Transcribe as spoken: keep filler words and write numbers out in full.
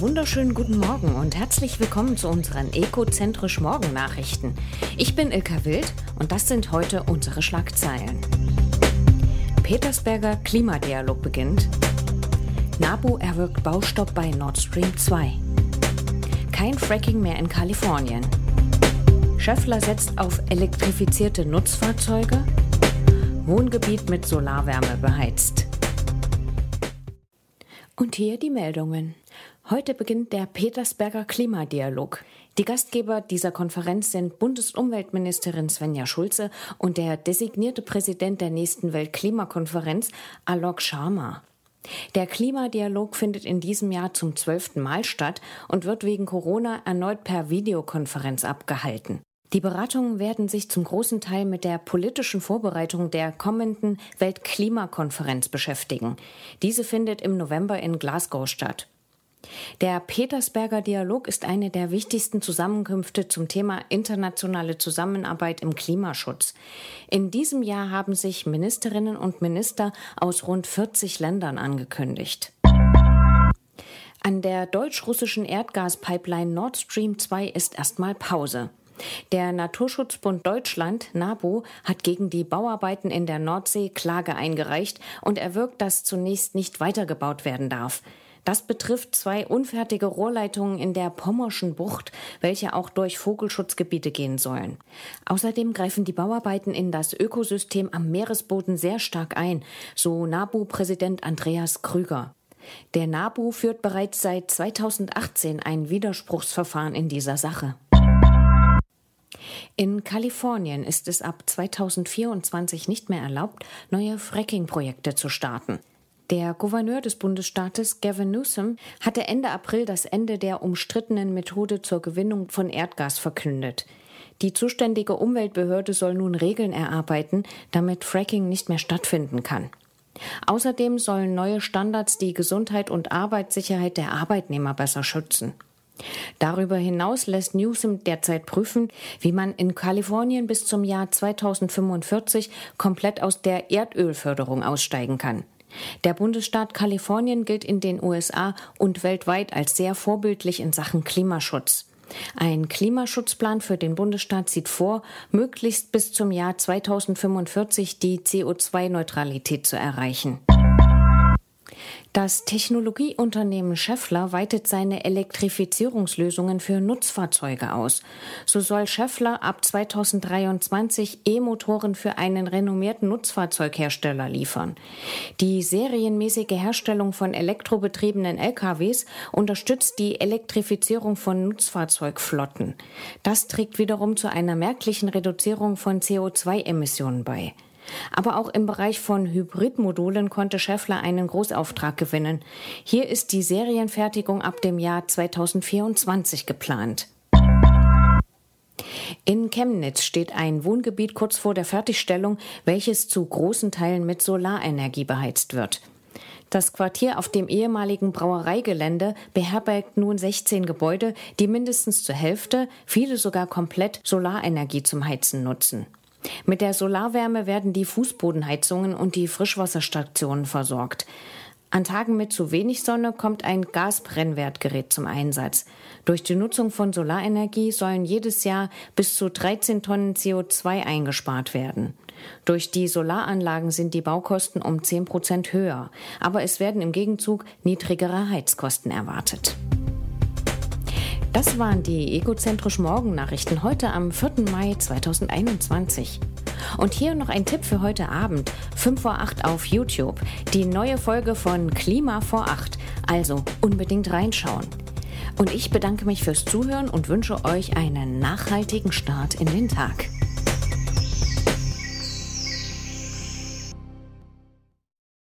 Einen wunderschönen guten Morgen und herzlich willkommen zu unseren Ecozentrisch Morgen-Nachrichten. Ich bin Ilka Wild und das sind heute unsere Schlagzeilen. Petersberger Klimadialog beginnt. NABU erwirkt Baustopp bei Nord Stream zwei. Kein Fracking mehr in Kalifornien. Schaeffler setzt auf elektrifizierte Nutzfahrzeuge. Wohngebiet mit Solarwärme beheizt. Und hier die Meldungen. Heute beginnt der Petersberger Klimadialog. Die Gastgeber dieser Konferenz sind Bundesumweltministerin Svenja Schulze und der designierte Präsident der nächsten Weltklimakonferenz, Alok Sharma. Der Klimadialog findet in diesem Jahr zum zwölften Mal statt und wird wegen Corona erneut per Videokonferenz abgehalten. Die Beratungen werden sich zum großen Teil mit der politischen Vorbereitung der kommenden Weltklimakonferenz beschäftigen. Diese findet im November in Glasgow statt. Der Petersberger Dialog ist eine der wichtigsten Zusammenkünfte zum Thema internationale Zusammenarbeit im Klimaschutz. In diesem Jahr haben sich Ministerinnen und Minister aus rund vierzig Ländern angekündigt. An der deutsch-russischen Erdgaspipeline Nord Stream zwei ist erstmal Pause. Der Naturschutzbund Deutschland, NABU, hat gegen die Bauarbeiten in der Nordsee Klage eingereicht und erwirkt, dass zunächst nicht weitergebaut werden darf. Das betrifft zwei unfertige Rohrleitungen in der Pommerschen Bucht, welche auch durch Vogelschutzgebiete gehen sollen. Außerdem greifen die Bauarbeiten in das Ökosystem am Meeresboden sehr stark ein, so NABU-Präsident Andreas Krüger. Der NABU führt bereits seit zweitausendachtzehn ein Widerspruchsverfahren in dieser Sache. In Kalifornien ist es ab zweitausendvierundzwanzig nicht mehr erlaubt, neue Fracking-Projekte zu starten. Der Gouverneur des Bundesstaates, Gavin Newsom, hatte Ende April das Ende der umstrittenen Methode zur Gewinnung von Erdgas verkündet. Die zuständige Umweltbehörde soll nun Regeln erarbeiten, damit Fracking nicht mehr stattfinden kann. Außerdem sollen neue Standards die Gesundheit und Arbeitssicherheit der Arbeitnehmer besser schützen. Darüber hinaus lässt Newsom derzeit prüfen, wie man in Kalifornien bis zum Jahr zweitausendfünfundvierzig komplett aus der Erdölförderung aussteigen kann. Der Bundesstaat Kalifornien gilt in den U S A und weltweit als sehr vorbildlich in Sachen Klimaschutz. Ein Klimaschutzplan für den Bundesstaat sieht vor, möglichst bis zum Jahr zweitausendfünfundvierzig die C O zwei Neutralität zu erreichen. Das Technologieunternehmen Schaeffler weitet seine Elektrifizierungslösungen für Nutzfahrzeuge aus. So soll Schaeffler ab zweitausenddreiundzwanzig E-Motoren für einen renommierten Nutzfahrzeughersteller liefern. Die serienmäßige Herstellung von elektrobetriebenen L K Ws unterstützt die Elektrifizierung von Nutzfahrzeugflotten. Das trägt wiederum zu einer merklichen Reduzierung von C O zwei Emissionen bei. Aber auch im Bereich von Hybridmodulen konnte Schaeffler einen Großauftrag gewinnen. Hier ist die Serienfertigung ab dem Jahr zweitausendvierundzwanzig geplant. In Chemnitz steht ein Wohngebiet kurz vor der Fertigstellung, welches zu großen Teilen mit Solarenergie beheizt wird. Das Quartier auf dem ehemaligen Brauereigelände beherbergt nun sechzehn Gebäude, die mindestens zur Hälfte, viele sogar komplett Solarenergie zum Heizen nutzen. Mit der Solarwärme werden die Fußbodenheizungen und die Frischwasserstationen versorgt. An Tagen mit zu wenig Sonne kommt ein Gasbrennwertgerät zum Einsatz. Durch die Nutzung von Solarenergie sollen jedes Jahr bis zu dreizehn Tonnen C O zwei eingespart werden. Durch die Solaranlagen sind die Baukosten um zehn Prozent höher, aber es werden im Gegenzug niedrigere Heizkosten erwartet. Das waren die Ecozentrisch Morgen-Nachrichten heute am vierten Mai zweitausendeinundzwanzig. Und hier noch ein Tipp für heute Abend, fünf vor acht auf YouTube, die neue Folge von Klima vor acht, also unbedingt reinschauen. Und ich bedanke mich fürs Zuhören und wünsche euch einen nachhaltigen Start in den Tag.